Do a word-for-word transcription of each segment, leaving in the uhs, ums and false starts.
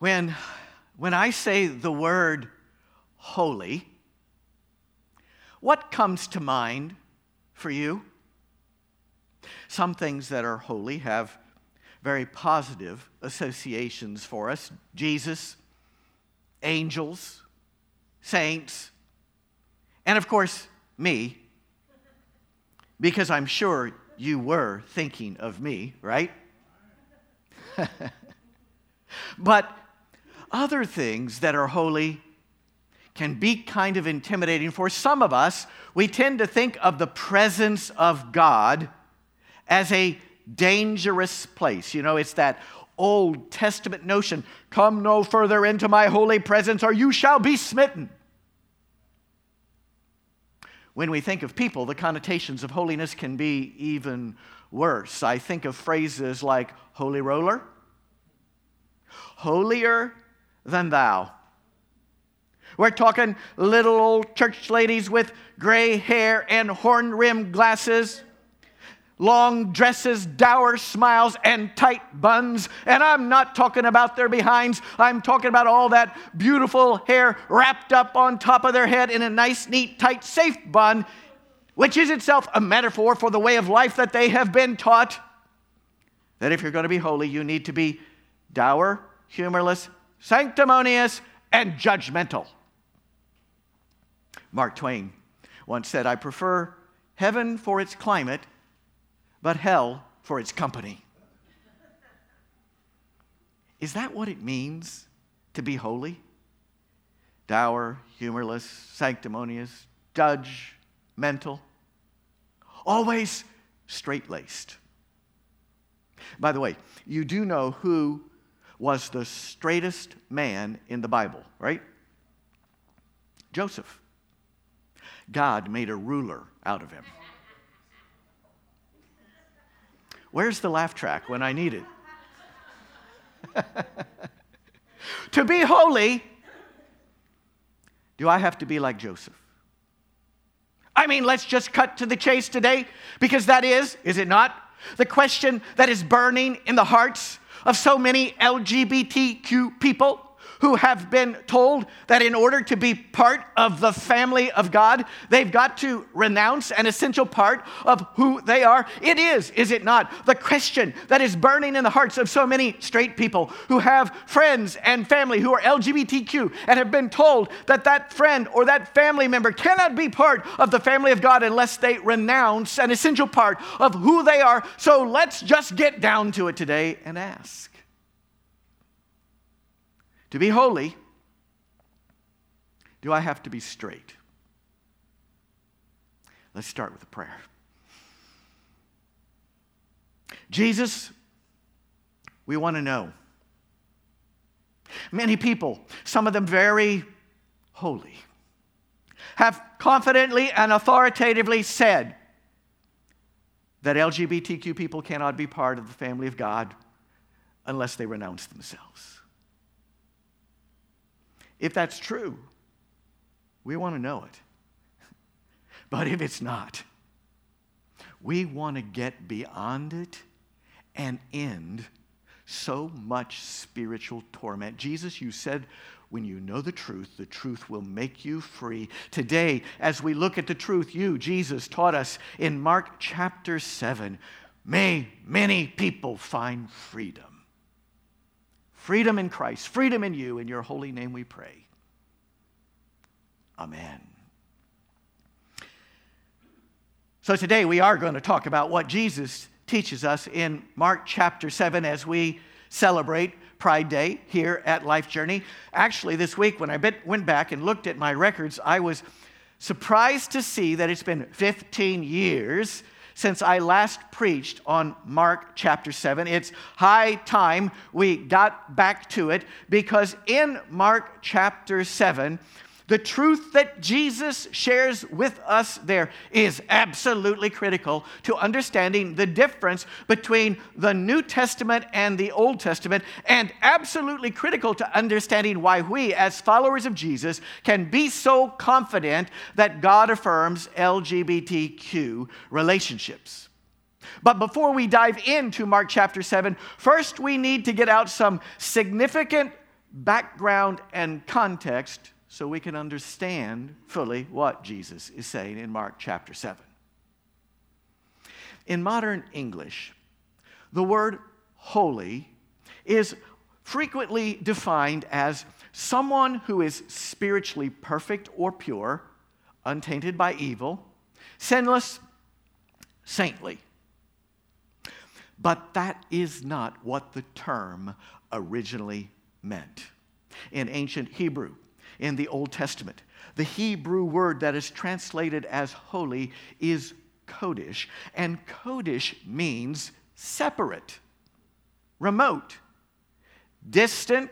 When, when I say the word holy, what comes to mind for you? Some things that are holy have very positive associations for us. Jesus, angels, saints, and of course, me, because I'm sure you were thinking of me, right? But other things that are holy can be kind of intimidating. For some of us, we tend to think of the presence of God as a dangerous place. You know, it's that Old Testament notion, come no further into my holy presence or you shall be smitten. When we think of people, the connotations of holiness can be even worse. I think of phrases like holy roller, holier than thou. We're talking little old church ladies with gray hair and horn-rimmed glasses, long dresses, dour smiles, and tight buns. And I'm not talking about their behinds. I'm talking about all that beautiful hair wrapped up on top of their head in a nice, neat, tight, safe bun, which is itself a metaphor for the way of life that they have been taught. That if you're going to be holy, you need to be dour, humorless, sanctimonious, and judgmental. Mark Twain once said, I prefer heaven for its climate, but hell for its company. Is that what it means to be holy? Dour, humorless, sanctimonious, judgmental, always straight-laced. By the way, you do know who was the straightest man in the Bible, right? Joseph. God made a ruler out of him. Where's the laugh track when I need it? To be holy, do I have to be like Joseph? I mean, let's just cut to the chase today, because that is, is it not, the question that is burning in the hearts of so many L G B T Q people who have been told that in order to be part of the family of God, they've got to renounce an essential part of who they are. It is, is it not, the question that is burning in the hearts of so many straight people who have friends and family who are L G B T Q and have been told that that friend or that family member cannot be part of the family of God unless they renounce an essential part of who they are. So let's just get down to it today and ask. To be holy, do I have to be straight? Let's start with a prayer. Jesus, we want to know. Many people, some of them very holy, have confidently and authoritatively said that L G B T Q people cannot be part of the family of God unless they renounce themselves. If that's true, we want to know it. But if it's not, we want to get beyond it and end so much spiritual torment. Jesus, you said, when you know the truth, the truth will make you free. Today, as we look at the truth, you, Jesus, taught us in Mark chapter seven, may many people find freedom. Freedom in Christ, freedom in you. In your holy name we pray. Amen. So today we are going to talk about what Jesus teaches us in Mark chapter seven as we celebrate Pride Day here at Life Journey. Actually, this week when I went back and looked at my records, I was surprised to see that it's been fifteen years since I last preached on Mark chapter seven. It's high time we got back to it, because in Mark chapter seven, the truth that Jesus shares with us there is absolutely critical to understanding the difference between the New Testament and the Old Testament, and absolutely critical to understanding why we, as followers of Jesus, can be so confident that God affirms L G B T Q relationships. But before we dive into Mark chapter seven, first we need to get out some significant background and context so we can understand fully what Jesus is saying in Mark chapter seven. In modern English, the word holy is frequently defined as someone who is spiritually perfect or pure, untainted by evil, sinless, saintly. But that is not what the term originally meant. In ancient Hebrew, in the Old Testament, the Hebrew word that is translated as holy is kodesh, and kodesh means separate, remote, distant,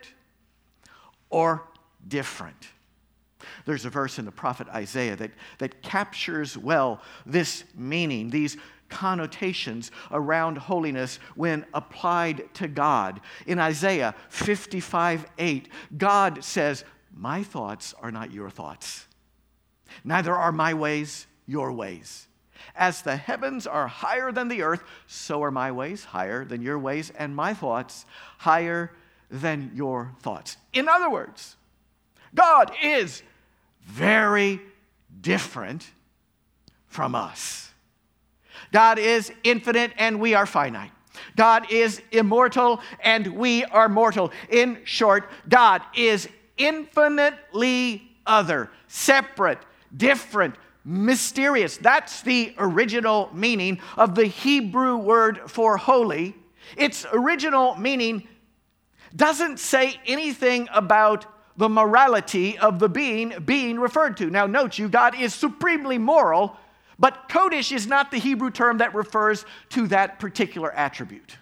or different. There's a verse in the prophet Isaiah that, that captures well this meaning, these connotations around holiness when applied to God. In Isaiah fifty-five eight, God says, "My thoughts are not your thoughts, neither are my ways your ways. As the heavens are higher than the earth, so are my ways higher than your ways, and my thoughts higher than your thoughts." In other words, God is very different from us. God is infinite and we are finite. God is immortal and we are mortal. In short, God is infinitely other, separate, different, mysterious. That's the original meaning of the Hebrew word for holy. Its original meaning doesn't say anything about the morality of the being being referred to. Now note you, God is supremely moral, but kodesh is not the Hebrew term that refers to that particular attribute.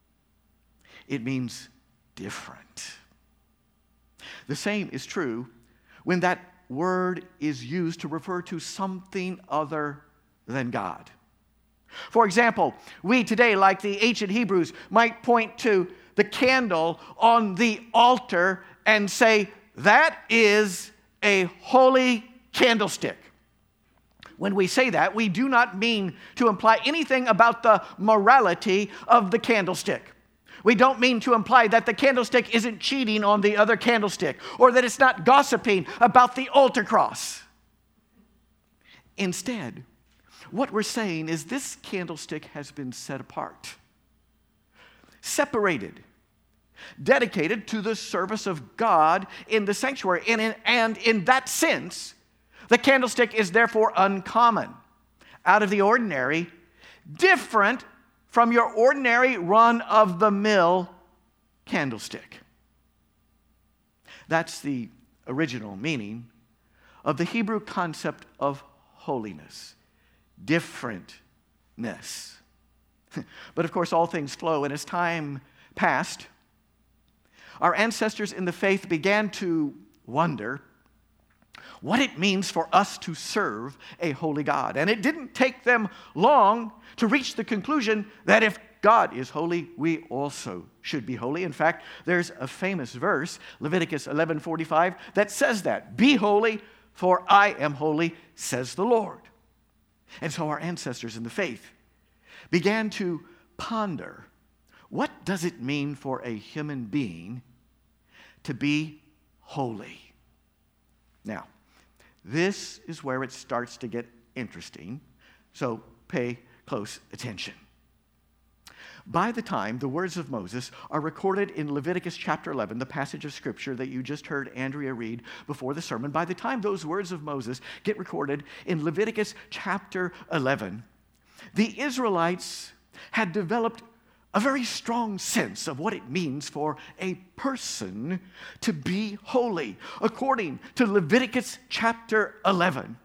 It means different. The same is true when that word is used to refer to something other than God. For example, we today, like the ancient Hebrews, might point to the candle on the altar and say, "That is a holy candlestick." When we say that, we do not mean to imply anything about the morality of the candlestick. We don't mean to imply that the candlestick isn't cheating on the other candlestick or that it's not gossiping about the altar cross. Instead, what we're saying is this candlestick has been set apart, separated, dedicated to the service of God in the sanctuary. And in, and in that sense, the candlestick is therefore uncommon, out of the ordinary, different from your ordinary run-of-the-mill candlestick. That's the original meaning of the Hebrew concept of holiness, differentness. But of course, all things flow, and as time passed, our ancestors in the faith began to wonder what it means for us to serve a holy God. And it didn't take them long to reach the conclusion that if God is holy, we also should be holy. In fact, there's a famous verse, Leviticus eleven forty-five, that says that. "Be holy, for I am holy, says the Lord." And so our ancestors in the faith began to ponder, what does it mean for a human being to be holy? Now, this is where it starts to get interesting, so pay close attention. By the time the words of Moses are recorded in Leviticus chapter eleven, the passage of Scripture that you just heard Andrea read before the sermon, by the time those words of Moses get recorded in Leviticus chapter eleven, the Israelites had developed a very strong sense of what it means for a person to be holy. According to Leviticus chapter eleven,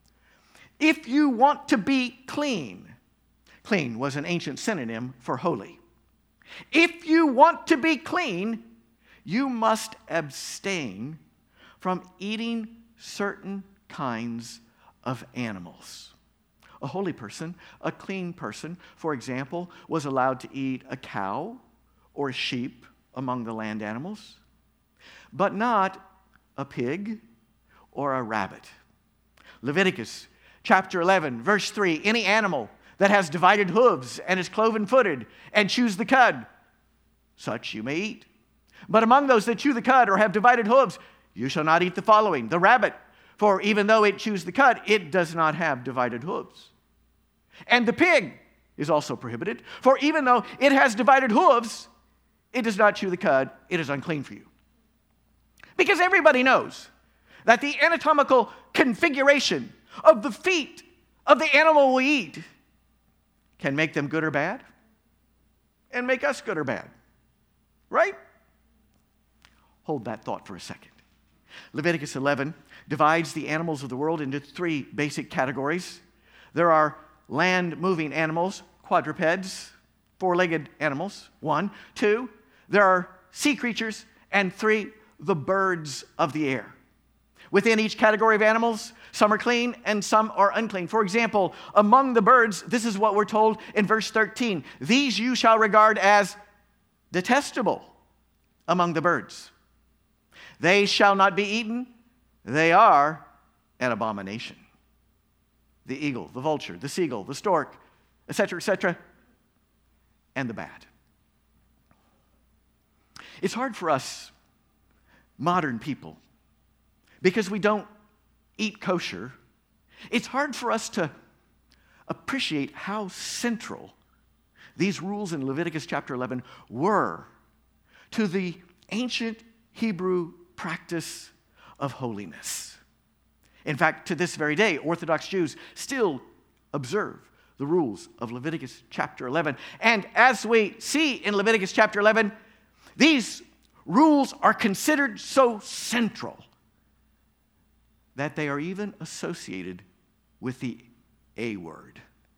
if you want to be clean, clean was an ancient synonym for holy. If you want to be clean, you must abstain from eating certain kinds of animals. A holy person, a clean person, for example, was allowed to eat a cow or a sheep among the land animals, but not a pig or a rabbit. Leviticus chapter eleven, verse three, "Any animal that has divided hooves and is cloven-footed and chews the cud, such you may eat. But among those that chew the cud or have divided hooves, you shall not eat the following: the rabbit, for even though it chews the cud, it does not have divided hooves. And the pig is also prohibited, for even though it has divided hooves, it does not chew the cud, it is unclean for you. Because everybody knows that the anatomical configuration of the feet of the animal we eat can make them good or bad, and make us good or bad. Right? Hold that thought for a second. Leviticus eleven divides the animals of the world into three basic categories. There are land-moving animals, quadrupeds, four-legged animals, one. Two, there are sea creatures. And three, the birds of the air. Within each category of animals, some are clean and some are unclean. For example, among the birds, this is what we're told in verse thirteen. These you shall regard as detestable among the birds. They shall not be eaten. They are an abomination. The eagle, the vulture, the seagull, the stork, et cetera, et cetera, and the bat. It's hard for us modern people, because we don't eat kosher, it's hard for us to appreciate how central these rules in Leviticus chapter eleven were to the ancient Hebrew practice of holiness. In fact, to this very day, Orthodox Jews still observe the rules of Leviticus chapter eleven. And as we see in Leviticus chapter eleven, these rules are considered so central that they are even associated with the A word.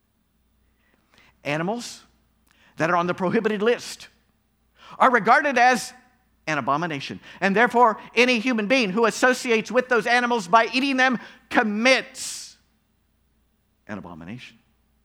Animals that are on the prohibited list are regarded as an abomination. And therefore, any human being who associates with those animals by eating them commits an abomination.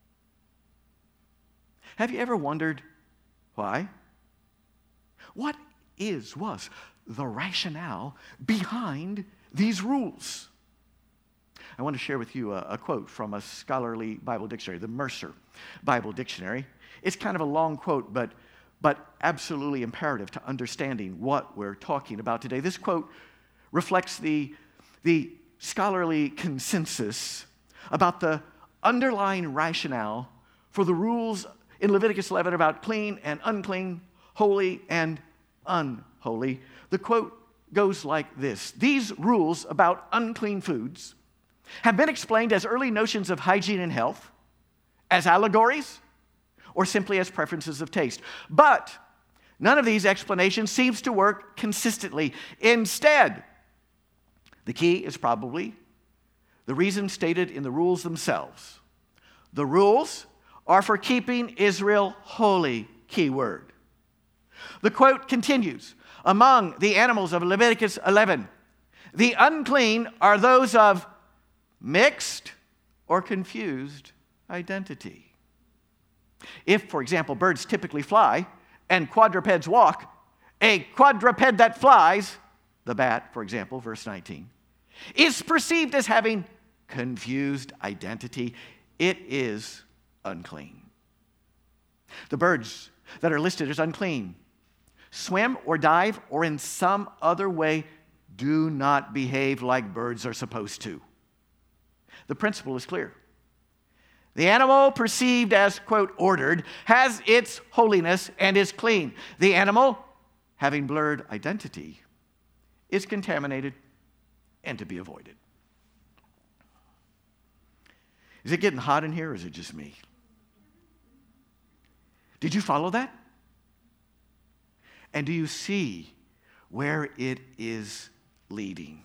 Have you ever wondered why? What is, was the rationale behind these rules? I want to share with you a, a quote from a scholarly Bible dictionary, the Mercer Bible Dictionary. It's kind of a long quote, but, but absolutely imperative to understanding what we're talking about today. This quote reflects the, the scholarly consensus about the underlying rationale for the rules in Leviticus eleven about clean and unclean, holy and unholy. The quote goes like this: these rules about unclean foods have been explained as early notions of hygiene and health, as allegories, or simply as preferences of taste. But none of these explanations seems to work consistently. Instead, the key is probably the reason stated in the rules themselves. The rules are for keeping Israel holy, key word. The quote continues, among the animals of Leviticus eleven, the unclean are those of mixed or confused identity. If, for example, birds typically fly and quadrupeds walk, a quadruped that flies, the bat, for example, verse nineteen, is perceived as having confused identity. It is unclean. The birds that are listed as unclean swim or dive or in some other way do not behave like birds are supposed to. The principle is clear. The animal perceived as, quote, ordered, has its holiness and is clean. The animal, having blurred identity, is contaminated and to be avoided. Is it getting hot in here, or is it just me? Did you follow that? And do you see where it is leading?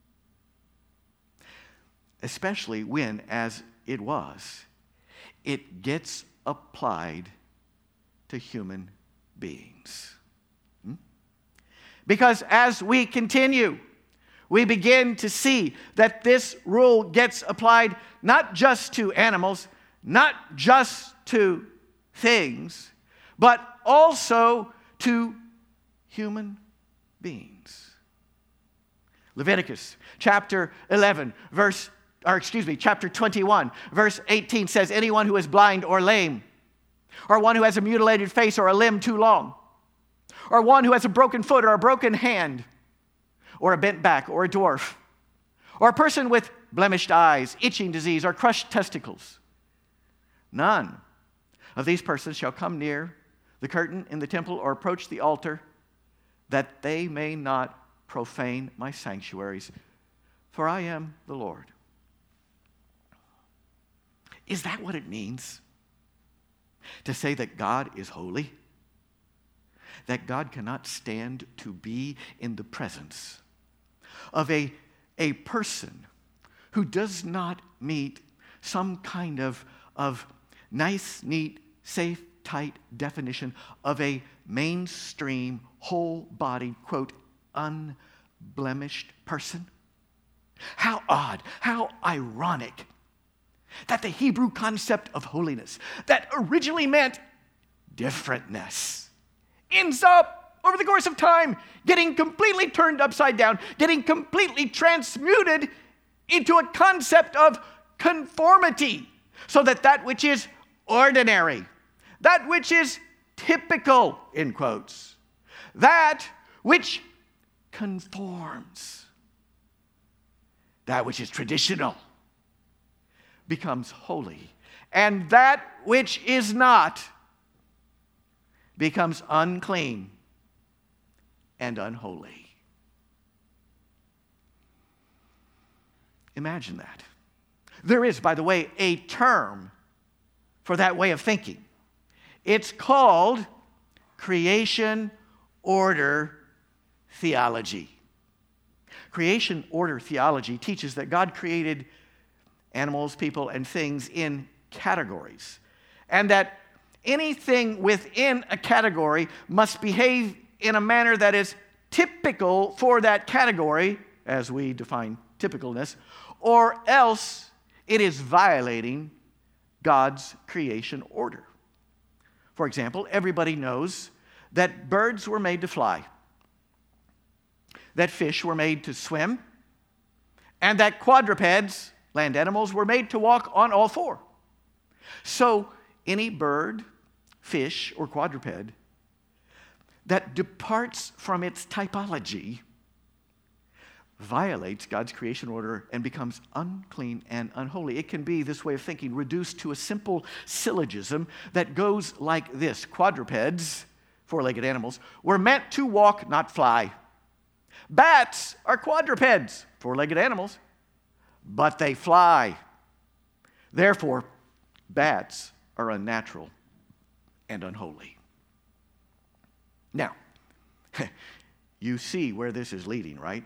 Especially when, as it was, it gets applied to human beings. Hmm? Because as we continue, we begin to see that this rule gets applied not just to animals, not just to things, but also to human beings. Leviticus chapter eleven, verse, or excuse me, chapter twenty-one, verse eighteen says, anyone who is blind or lame, or one who has a mutilated face or a limb too long, or one who has a broken foot or a broken hand, or a bent back, or a dwarf, or a person with blemished eyes, itching disease, or crushed testicles. None of these persons shall come near the curtain in the temple or approach the altar, that they may not profane my sanctuaries, for I am the Lord. Is that what it means to say that God is holy? That God cannot stand to be in the presence of a, a person who does not meet some kind of, of nice, neat, safe, tight definition of a mainstream, whole-bodied, quote, unblemished person? How odd, how ironic that the Hebrew concept of holiness that originally meant differentness ends up, over the course of time, getting completely turned upside down, getting completely transmuted into a concept of conformity, so that that which is ordinary, that which is typical, in quotes, that which conforms, that which is traditional, becomes holy, and that which is not becomes unclean and unholy. Imagine that. There is, by the way, a term for that way of thinking. It's called creation order theology. Creation order theology teaches that God created animals, people, and things in categories, and that anything within a category must behave in a manner that is typical for that category, as we define typicalness, or else it is violating God's creation order. For example, everybody knows that birds were made to fly, that fish were made to swim, and that quadrupeds, land animals, were made to walk on all four. So any bird, fish, or quadruped that departs from its typology violates God's creation order and becomes unclean and unholy. It can be, this way of thinking, reduced to a simple syllogism that goes like this. Quadrupeds, four-legged animals, were meant to walk, not fly. Bats are quadrupeds, four-legged animals, but they fly. Therefore, bats are unnatural and unholy. Now, you see where this is leading, right?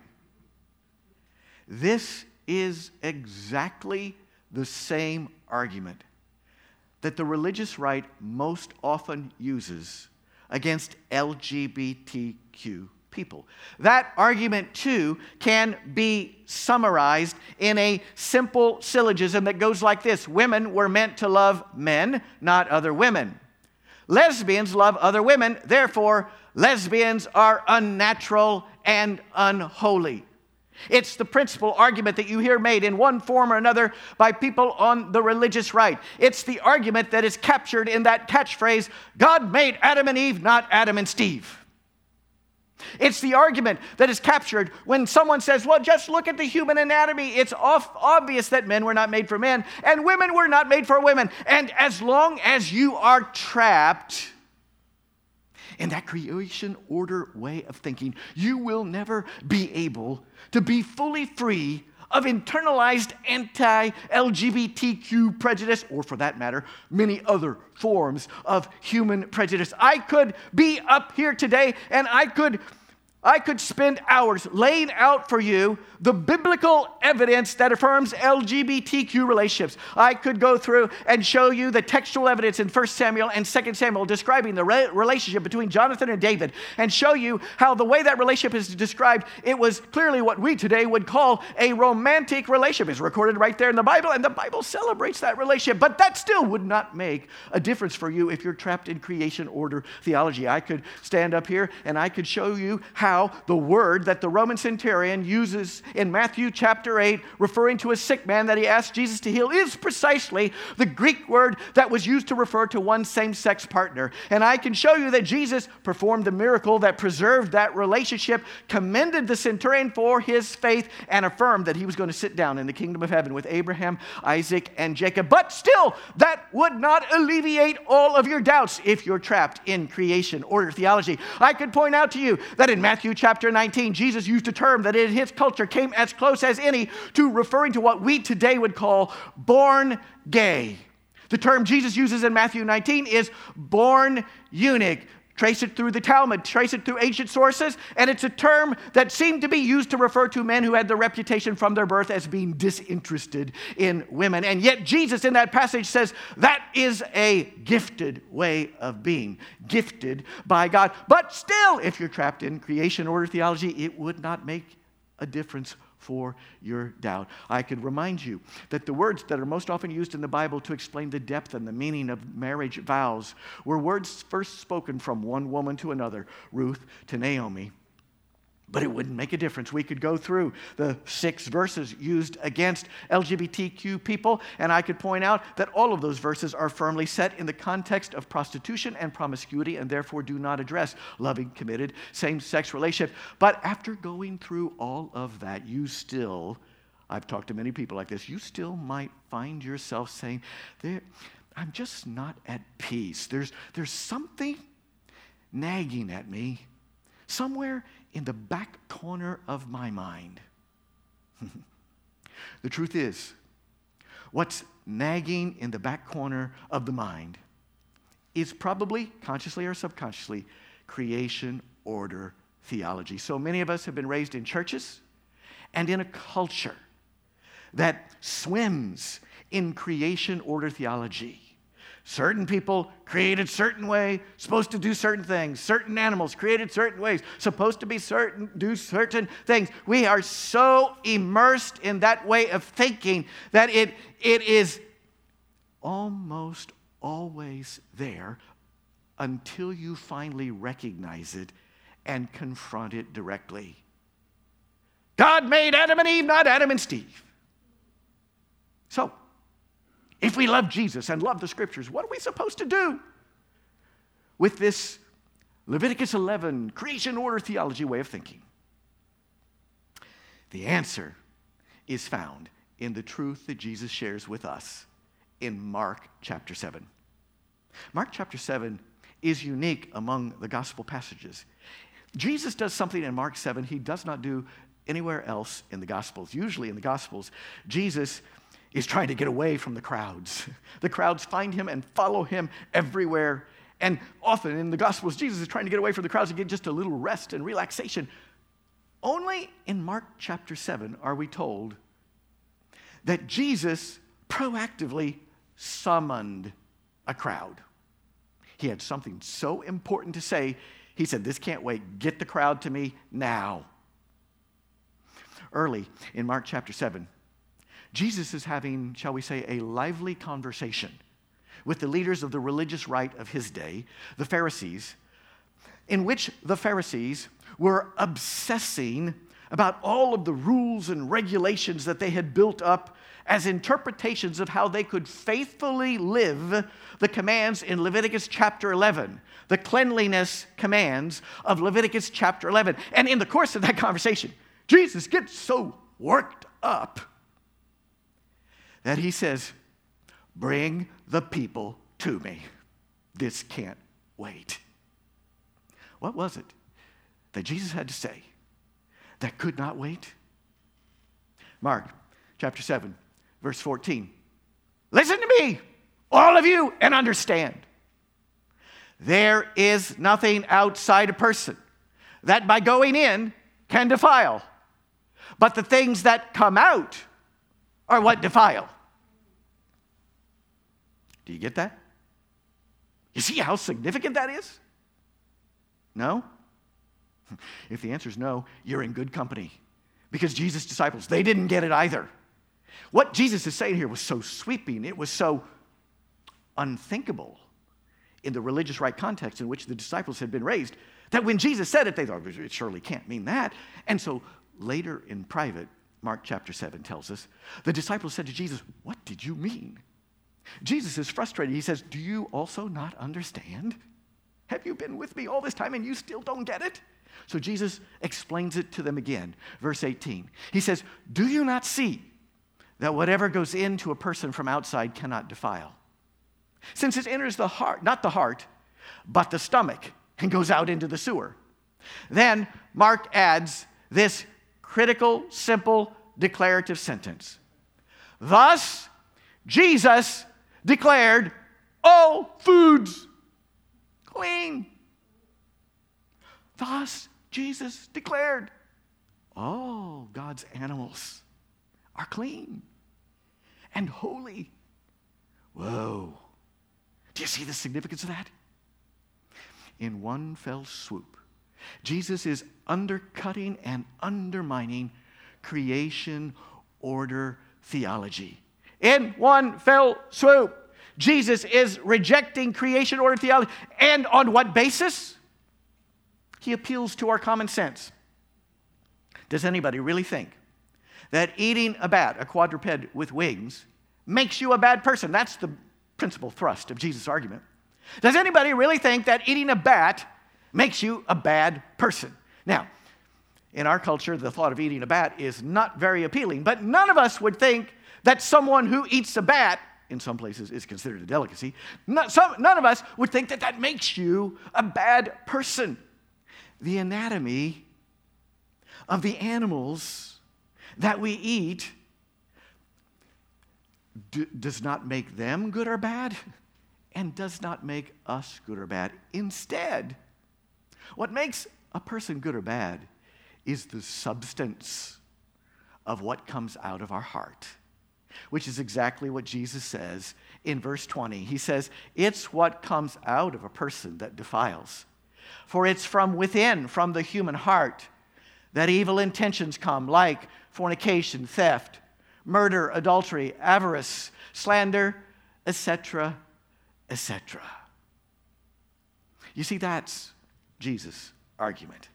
This is exactly the same argument that the religious right most often uses against L G B T Q people. That argument, too, can be summarized in a simple syllogism that goes like this. Women were meant to love men, not other women. Lesbians love other women, therefore, lesbians are unnatural and unholy. It's the principal argument that you hear made in one form or another by people on the religious right. It's the argument that is captured in that catchphrase, God made Adam and Eve, not Adam and Steve. It's the argument that is captured when someone says, well, just look at the human anatomy. It's off, obvious that men were not made for men and women were not made for women. And as long as you are trapped in that creation order way of thinking, you will never be able to be fully free of internalized anti-L G B T Q prejudice, or for that matter, many other forms of human prejudice. I could be up here today and I could I could spend hours laying out for you the biblical evidence that affirms L G B T Q relationships. I could go through and show you the textual evidence in First Samuel and Second Samuel describing the re- relationship between Jonathan and David, and show you how the way that relationship is described, it was clearly what we today would call a romantic relationship. It's recorded right there in the Bible, and the Bible celebrates that relationship. But that still would not make a difference for you if you're trapped in creation order theology. I could stand up here and I could show you how how the word that the Roman centurion uses in Matthew chapter eight, referring to a sick man that he asked Jesus to heal, is precisely the Greek word that was used to refer to one same-sex partner. And I can show you that Jesus performed the miracle that preserved that relationship, commended the centurion for his faith, and affirmed that he was going to sit down in the kingdom of heaven with Abraham, Isaac, and Jacob. But still, that would not alleviate all of your doubts if you're trapped in creation order theology. I could point out to you that in Matthew chapter nineteen, Jesus used a term that in his culture came as close as any to referring to what we today would call born gay. The term Jesus uses in Matthew nineteen is born eunuch. Trace it through the Talmud, trace it through ancient sources, and it's a term that seemed to be used to refer to men who had the reputation from their birth as being disinterested in women. And yet Jesus in that passage says that is a gifted way of being, gifted by God. But still, if you're trapped in creation order theology, it would not make a difference for your doubt. I could remind you that the words that are most often used in the Bible to explain the depth and the meaning of marriage vows were words first spoken from one woman to another, Ruth to Naomi. But it wouldn't make a difference. We could go through the six verses used against L G B T Q people, and I could point out that all of those verses are firmly set in the context of prostitution and promiscuity, and therefore do not address loving, committed, same-sex relationship. But after going through all of that, you still, I've talked to many people like this, you still might find yourself saying, there, I'm just not at peace. There's, there's something nagging at me somewhere in the back corner of my mind. The truth is, what's nagging in the back corner of the mind is probably, consciously or subconsciously, creation order theology. So many of us have been raised in churches and in a culture that swims in creation order theology. Certain people created certain way, supposed to do certain things. Certain animals created certain ways, supposed to be certain, do certain things. We are so immersed in that way of thinking that it, it is almost always there until you finally recognize it and confront it directly. God made Adam and Eve, not Adam and Steve. So, if we love Jesus and love the Scriptures, what are we supposed to do with this Leviticus eleven creation order theology way of thinking? The answer is found in the truth that Jesus shares with us in Mark chapter seven. Mark chapter seven is unique among the gospel passages. Jesus does something in Mark seven he does not do anywhere else in the Gospels. Usually in the Gospels, Jesus is trying to get away from the crowds. The crowds find him and follow him everywhere. And often in the Gospels, Jesus is trying to get away from the crowds and get just a little rest and relaxation. Only in Mark chapter seven are we told that Jesus proactively summoned a crowd. He had something so important to say, he said, "This can't wait. Get the crowd to me now." Early in Mark chapter seven, Jesus is having, shall we say, a lively conversation with the leaders of the religious right of his day, the Pharisees, in which the Pharisees were obsessing about all of the rules and regulations that they had built up as interpretations of how they could faithfully live the commands in Leviticus chapter eleven, the cleanliness commands of Leviticus chapter eleven. And in the course of that conversation, Jesus gets so worked up that he says, "Bring the people to me. This can't wait." What was it that Jesus had to say that could not wait? Mark chapter seven, verse fourteen. "Listen to me, all of you, and understand. There is nothing outside a person that by going in can defile, but the things that come out are what defile." Do you get that? You see how significant that is? No? If the answer is no, you're in good company. Because Jesus' disciples, they didn't get it either. What Jesus is saying here was so sweeping, it was so unthinkable in the religious right context in which the disciples had been raised, That when Jesus said it, they thought, it surely can't mean that. And so later in private, Mark chapter seven tells us, the disciples said to Jesus, what did you mean? Jesus is frustrated. He says, do you also not understand? Have you been with me all this time and you still don't get it? So Jesus explains it to them again. Verse eighteen, he says, do you not see that whatever goes into a person from outside cannot defile? Since it enters the heart, not the heart, but the stomach, and goes out into the sewer. Then Mark adds this critical, simple, declarative sentence. Thus, Jesus declared all foods clean. Thus, Jesus declared all God's animals are clean and holy. Whoa. Do you see the significance of that? In one fell swoop, Jesus is undercutting and undermining creation order theology. In one fell swoop, Jesus is rejecting creation order theology. And on what basis? He appeals to our common sense. Does anybody really think that eating a bat, a quadruped with wings, makes you a bad person? That's the principal thrust of Jesus' argument. Does anybody really think that eating a bat makes you a bad person? Now, in our culture, the thought of eating a bat is not very appealing, but none of us would think that someone who eats a bat, in some places is considered a delicacy, not, some, none of us would think that that makes you a bad person. The anatomy of the animals that we eat d- does not make them good or bad, and does not make us good or bad. Instead, what makes a person good or bad is the substance of what comes out of our heart, which is exactly what Jesus says in verse twenty. He says, it's what comes out of a person that defiles. For it's from within, from the human heart, that evil intentions come, like fornication, theft, murder, adultery, avarice, slander, et cetera, et cetera. You see, that's Jesus' argument.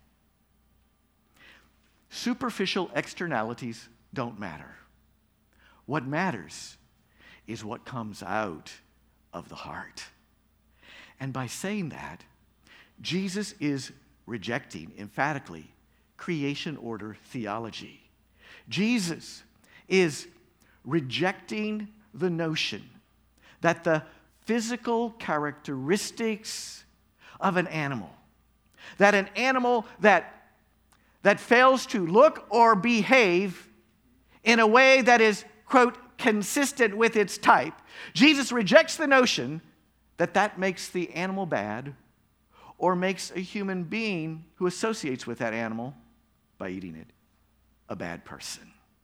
Superficial externalities don't matter. What matters is what comes out of the heart. And by saying that, Jesus is rejecting, emphatically, creation order theology. Jesus is rejecting the notion that the physical characteristics of an animal, that an animal that, that fails to look or behave in a way that is, quote, consistent with its type, Jesus rejects the notion that that makes the animal bad or makes a human being who associates with that animal by eating it a bad person.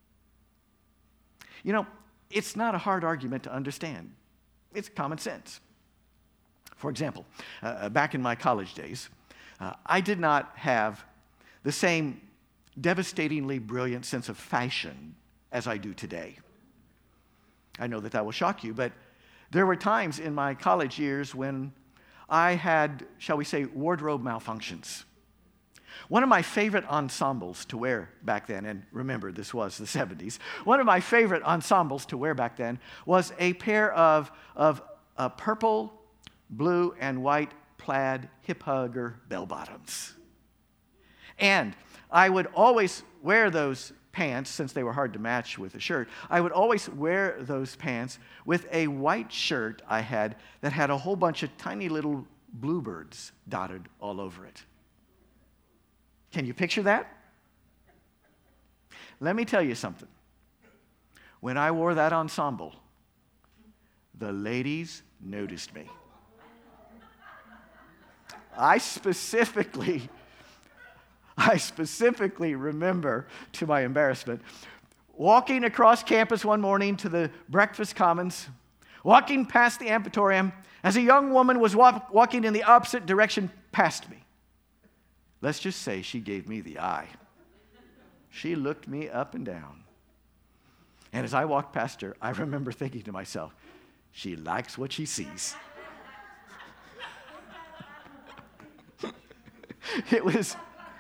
You know, it's not a hard argument to understand. It's common sense. For example, uh, back in my college days, uh, I did not have the same devastatingly brilliant sense of fashion as I do today. I know that that will shock you, but there were times in my college years when I had, shall we say, wardrobe malfunctions. One of my favorite ensembles to wear back then, and remember, this was the seventies, one of my favorite ensembles to wear back then was a pair of, of uh, purple, blue, and white plaid hip hugger bell bottoms. And I would always wear those pants, since they were hard to match with a shirt, I would always wear those pants with a white shirt I had that had a whole bunch of tiny little bluebirds dotted all over it. Can you picture that? Let me tell you something. When I wore that ensemble, the ladies noticed me. I specifically I specifically remember, to my embarrassment, walking across campus one morning to the breakfast commons, walking past the amphitheater, as a young woman was walk, walking in the opposite direction past me. Let's just say she gave me the eye. She looked me up and down. And as I walked past her, I remember thinking to myself, she likes what she sees. It was,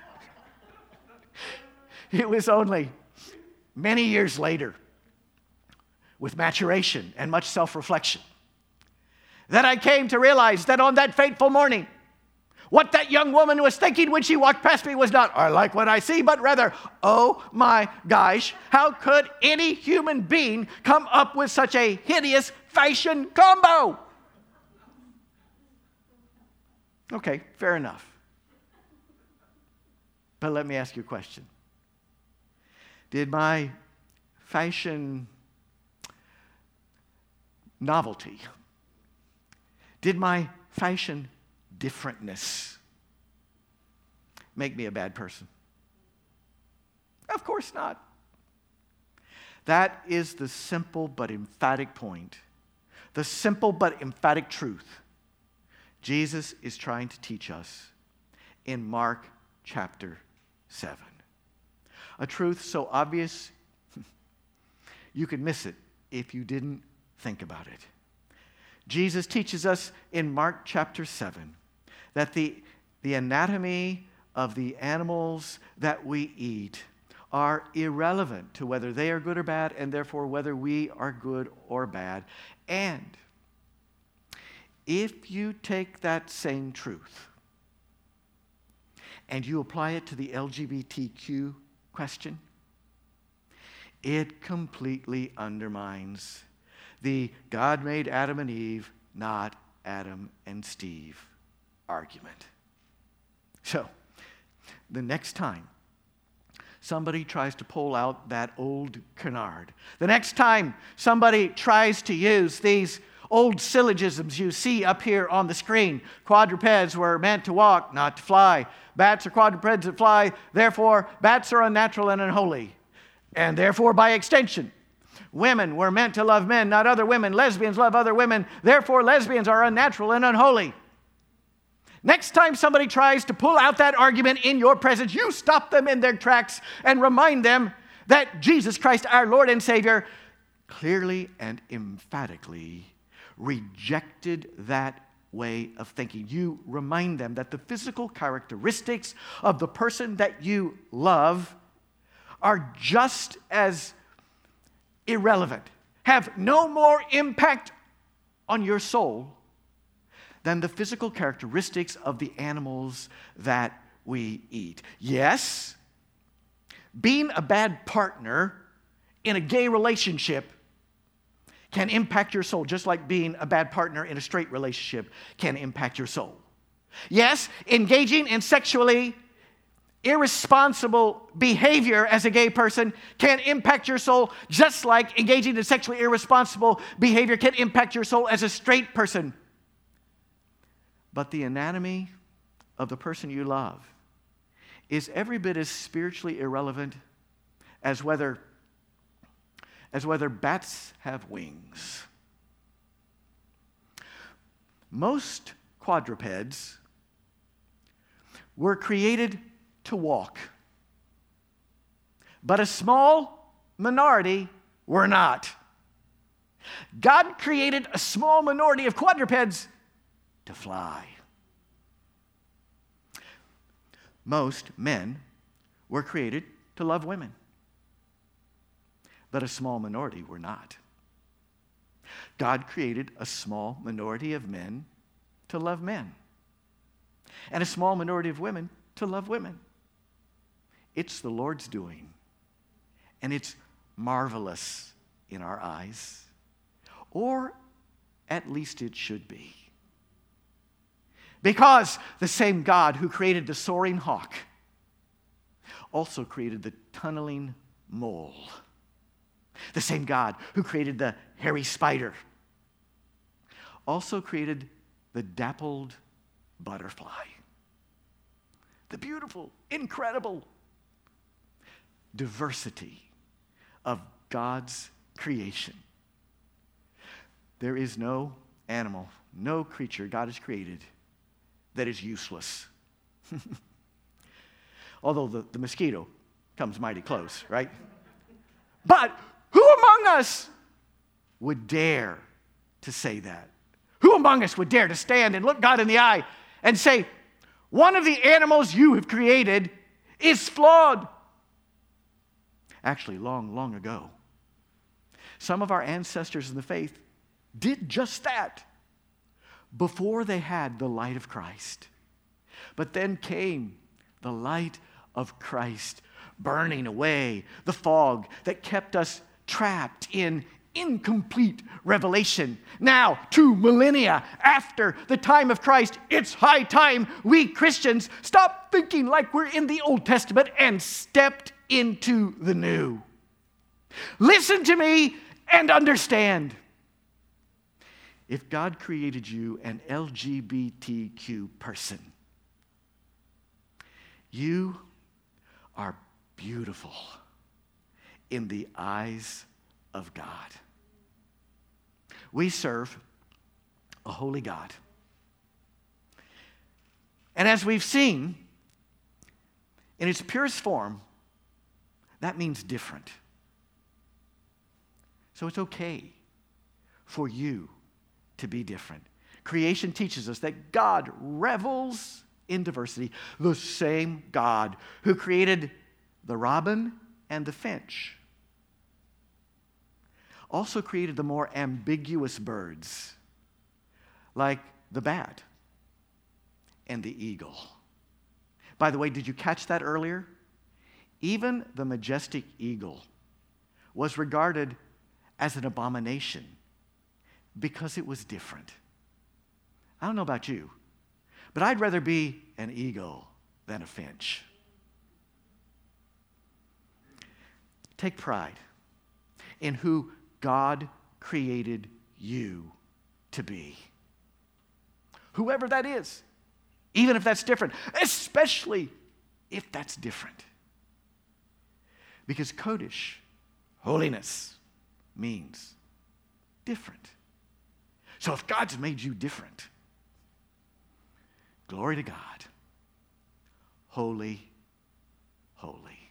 it was only many years later, with maturation and much self-reflection, that I came to realize that on that fateful morning, what that young woman was thinking when she walked past me was not, I like what I see, but rather, oh my gosh, how could any human being come up with such a hideous fashion combo? Okay, fair enough. But let me ask you a question. Did my fashion novelty, did my fashion differentness make me a bad person? Of course not. That is the simple but emphatic point. The simple but emphatic truth Jesus is trying to teach us in Mark chapter seven. A truth so obvious you could miss it if you didn't think about it. Jesus teaches us in Mark chapter seven that the, the anatomy of the animals that we eat are irrelevant to whether they are good or bad, and therefore whether we are good or bad. And if you take that same truth and you apply it to the L G B T Q question, it completely undermines the God made Adam and Eve, not Adam and Steve argument. So, the next time somebody tries to pull out that old canard, the next time somebody tries to use these old syllogisms you see up here on the screen, quadrupeds were meant to walk, not to fly. Bats are quadrupeds that fly, therefore bats are unnatural and unholy. And therefore, by extension, women were meant to love men, not other women. Lesbians love other women, therefore lesbians are unnatural and unholy. Next time somebody tries to pull out that argument in your presence, you stop them in their tracks and remind them that Jesus Christ, our Lord and Savior, clearly and emphatically rejected that way of thinking. You remind them that the physical characteristics of the person that you love are just as irrelevant, have no more impact on your soul than the physical characteristics of the animals that we eat. Yes, being a bad partner in a gay relationship can impact your soul, just like being a bad partner in a straight relationship can impact your soul. Yes, engaging in sexually irresponsible behavior as a gay person can impact your soul, just like engaging in sexually irresponsible behavior can impact your soul as a straight person. But the anatomy of the person you love is every bit as spiritually irrelevant as whether as whether bats have wings. Most quadrupeds were created to walk, but a small minority were not. God created a small minority of quadrupeds to fly. Most men were created to love women, but a small minority were not. God created a small minority of men to love men, and a small minority of women to love women. It's the Lord's doing, and it's marvelous in our eyes, or at least it should be. Because the same God who created the soaring hawk also created the tunneling mole. The same God who created the hairy spider also created the dappled butterfly. The beautiful, incredible diversity of God's creation. There is no animal, no creature God has created that is useless. Although the, the mosquito comes mighty close, right? But who among us would dare to say that? Who among us would dare to stand and look God in the eye and say, One of the animals you have created is flawed. Actually, long, long ago, some of our ancestors in the faith did just that before they had the light of Christ. But then came the light of Christ, burning away the fog that kept us trapped in incomplete revelation. Now, two millennia after the time of Christ, it's high time we Christians stop thinking like we're in the Old Testament and stepped into the new. Listen to me and understand. If God created you an L G B T Q person, you are beautiful in the eyes of God. We serve a holy God. And as we've seen, in its purest form, that means different. So it's okay for you to be different. Creation teaches us that God revels in diversity. The same God who created the robin and the finch also created the more ambiguous birds, like the bat and the eagle. By the way, did you catch that earlier? Even the majestic eagle was regarded as an abomination because it was different. I don't know about you, but I'd rather be an eagle than a finch. Take pride in who God created you to be. Whoever that is, even if that's different, especially if that's different. Because Kodesh, holiness, means different. So if God's made you different, glory to God. Holy, holy.